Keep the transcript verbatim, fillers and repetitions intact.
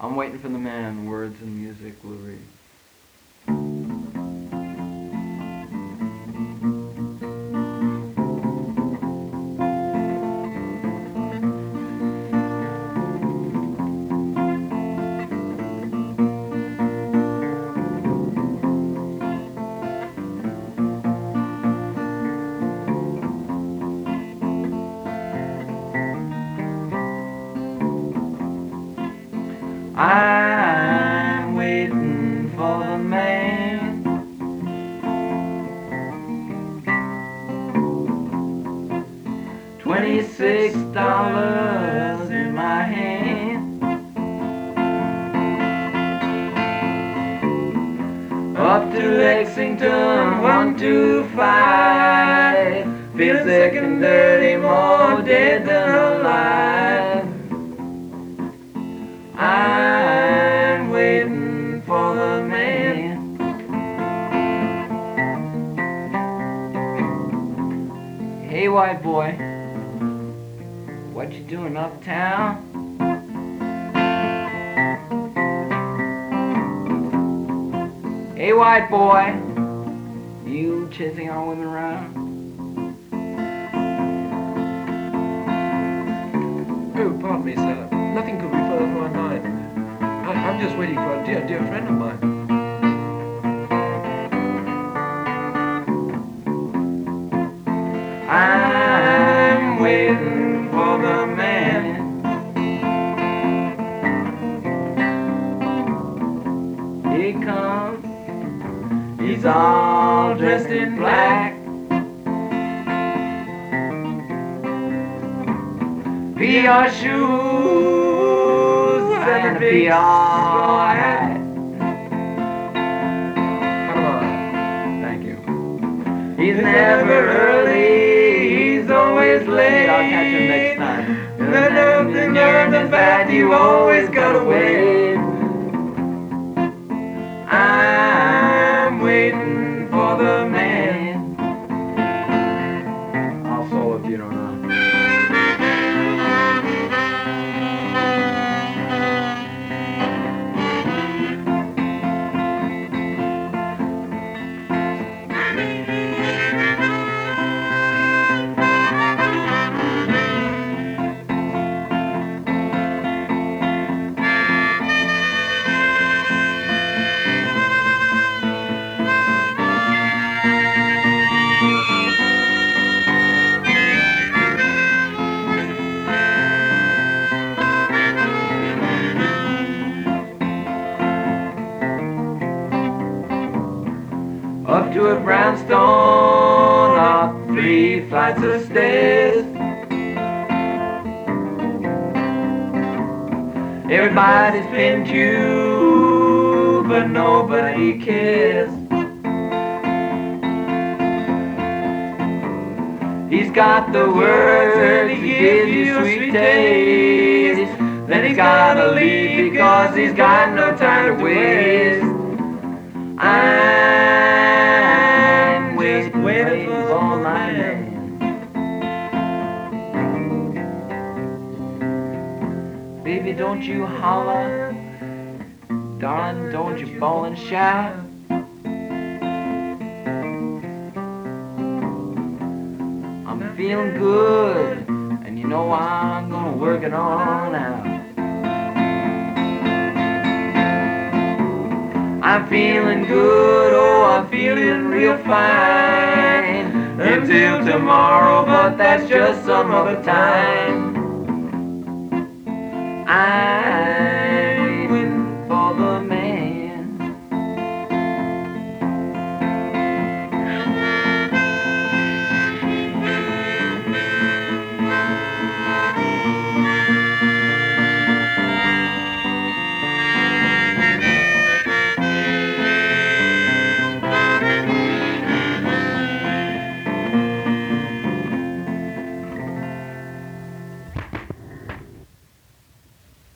I'm waiting for the man, words and music will read. I'm waiting for the man. Twenty-six dollars in my hand. Up to Lexington, one two five. Feel sick and dirty, more dead than alive. I'm waiting for the man. Hey white boy, what you doing uptown? Hey white boy, you chasing all women around? Oh, pardon me, sir. Nothing could be further from my mind. I, I'm just waiting for a dear, dear friend of mine. I'm waiting for the man. He comes, he's all dressed in black. P R shoes and a P R hat. Come on. Thank you. He's never early, he's always late. I'll catch him next time. And the nothing you're the bad, you always gotta wait. I'm waiting for the man. I'll solo if you don't know. Up to a brownstone, up three flights of stairs. Everybody's pinned you, but nobody cares. He's got the words to give you sweet taste. Then he's gotta leave because he's got no time to waste. I'm waiting, waiting for my man. Baby, don't you holler. Darling, don't you bawl and shout. I'm feeling good, and you know I'm gonna work it on out. I'm feeling good, oh, I'm feeling real fine. Until tomorrow, but that's just some other time. I